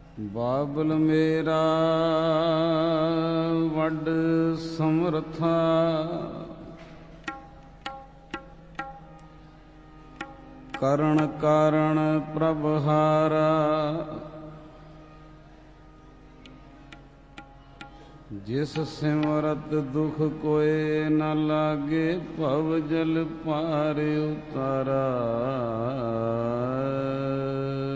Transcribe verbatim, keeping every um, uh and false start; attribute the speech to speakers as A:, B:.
A: ਬਾਬਲ ਮੇਰਾ ਵੱਡ ਸਮਰਥਾ, ਕਰਨ ਕਾਰਣ ਪ੍ਰਭ ਹਾਰਾ। ਜਿਸ ਸਿਮਰਤ ਦੁਖ ਕੋਏ ਨ ਲਾਗੇ, ਭਵ ਜਲ ਪਾਰ ਉਤਾਰਾ।